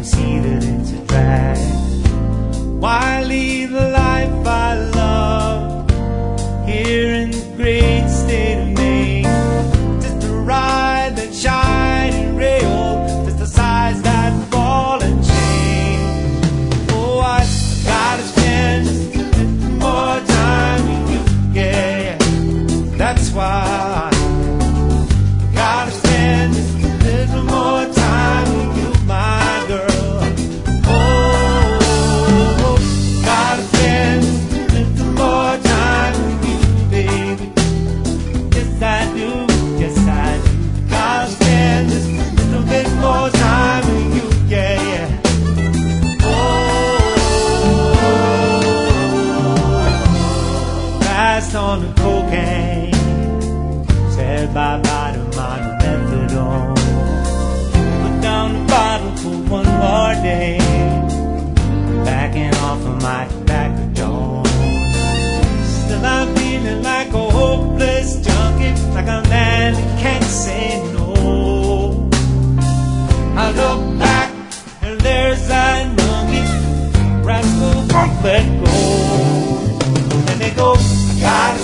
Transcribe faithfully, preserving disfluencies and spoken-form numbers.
can see that it's a drag. Why leave the life I love here in the great state of Maine? Just to ride that shining rail, just to size that ball and chain. Oh, I gotta spend just a little more time with you, yeah. That's why I gotta spend just a little more time with you, my girl. Oh, gotta spend just a little more time with you, baby. Yes, I do, yes, I do. Gotta spend just a little bit more time with you, yeah, yeah. Oh, passed on the cocaine, said bye-bye to my methadone. Put down the bottle for one more day, backing off of my tobacco joint. Still I'm feeling like a hopeless junkie, like a man that can't say no. I look back and there's that youngie, rascal won't let go. And they go, I gotta